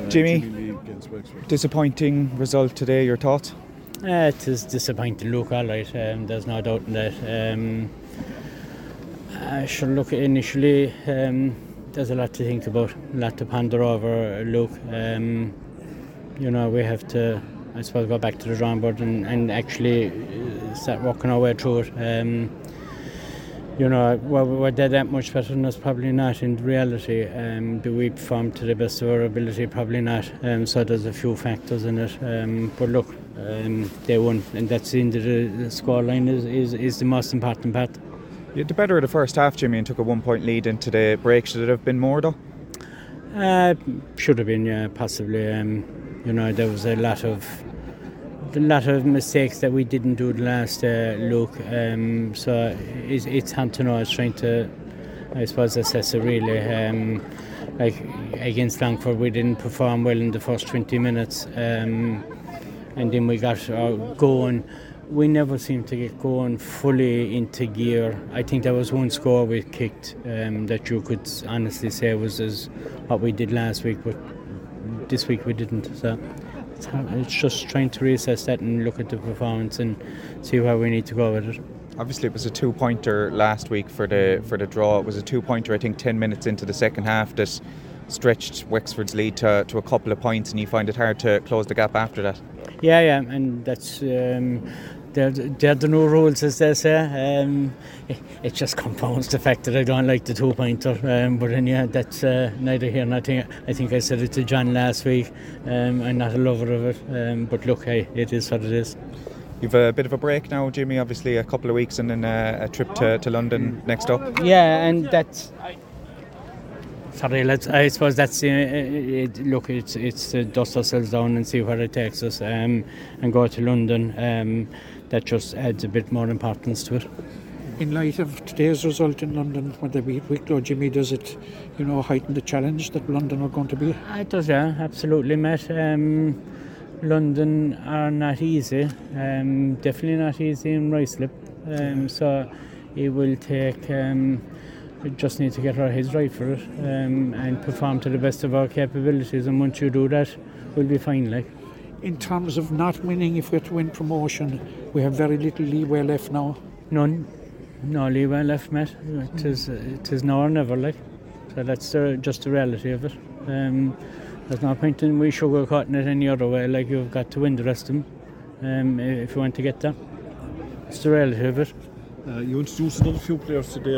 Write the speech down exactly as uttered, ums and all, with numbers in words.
Uh, Jimmy, Jimmy Lee against Wexford. Disappointing result today, your thoughts? Uh, it is disappointing, look, all right. Um, there's no doubt in that. Um, I should look initially. Um, there's a lot to think about, a lot to ponder over. Look, um, you know, we have to, I suppose, go back to the drawing board and, and actually uh, start working our way through it. Um, you know, we're, we're dead that much better than us, probably not in reality. Um, do we perform to the best of our ability? Probably not. Um, so there's a few factors in it. Um, but look, um, they won, and that's the end of the, the scoreline is, is, is the most important part. You had the better of the first half, Jimmy, and took a one-point lead into the break. Should it have been more, though? Uh, should have been, yeah, possibly. Um, you know, there was a lot of a lot of mistakes that we didn't do the last uh, look. Um, so it's, it's hard to know. I was trying to, I suppose, assess it really. Um, like against Longford, we didn't perform well in the first twenty minutes, um, and then we got uh, going. We never seemed to get going fully into gear. I think there was one score we kicked um, that you could honestly say was as what we did last week, but this week we didn't. So it's, hard, it's just trying to reassess that and look at the performance and see where we need to go with it. Obviously, it was a two-pointer last week for the for the draw. It was a two-pointer, I think, ten minutes into the second half that stretched Wexford's lead to, to a couple of points, and you find it hard to close the gap after that. Yeah, yeah, and that's um, they're, they're the new rules, as they say. Um, it, it just compounds the fact that I don't like the two-pointer. Um, but then, yeah, that's uh, neither here nor there. I think I said it to John last week. Um, I'm not a lover of it, um, but look, hey, it is what it is. You've a bit of a break now, Jimmy. Obviously, a couple of weeks and then a, a trip to, to London next up. Yeah, and that's. Sorry, let's. I suppose that's uh, it, look. It's it's to dust ourselves down and see where it takes us, um, and go to London. Um, that just adds a bit more importance to it. In light of today's result in London, when they beat Wicklow, Jimmy, does it, you know, heighten the challenge that London are going to be? It does, yeah, absolutely, Matt. Um, London are not easy. Um, definitely not easy in Ruislip. Um, so it will take. Um, We just need to get our heads right for it um, and perform to the best of our capabilities, and once you do that, we'll be fine. Like, in terms of not winning, if we're to win promotion, we have very little leeway left now. None, no leeway left, Matt. It is, it is now or never. Like, so that's uh, just the reality of it. Um, there's no point in we sugarcoating it any other way. Like, you've got to win the rest of them um, if you want to get there. It's the reality of it. Uh, you introduced another few players today.